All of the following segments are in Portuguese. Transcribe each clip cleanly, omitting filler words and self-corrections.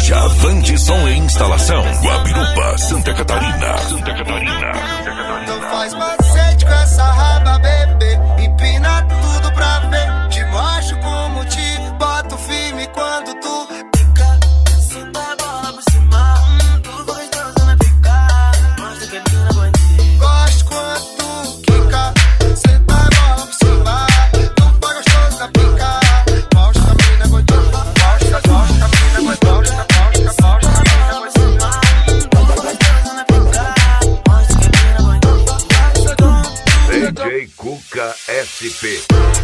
Loja Vande Som e Instalação, Guabirupa, Santa Catarina. Não faz macete com essa raba, bebê. Empina tudo pra ver. Te mostro como te boto firme quando tu pica. Senta a bola por cima. Tu gostosa na pica. Mostra que a mina bandida. Gosto quando tu quica. Senta a bola por cima. Tu tá gostoso na pica. Mostra a mina bandida. Mostra a mina bandida. DJ Cuca SP.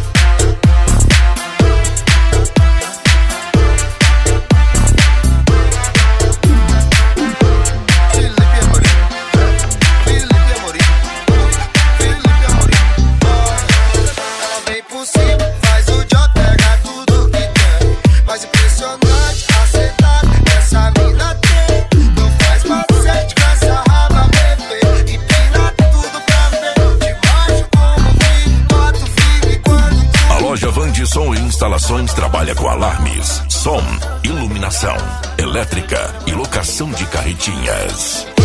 Som e Instalações trabalha com alarmes, som, iluminação, elétrica e locação de carretinhas.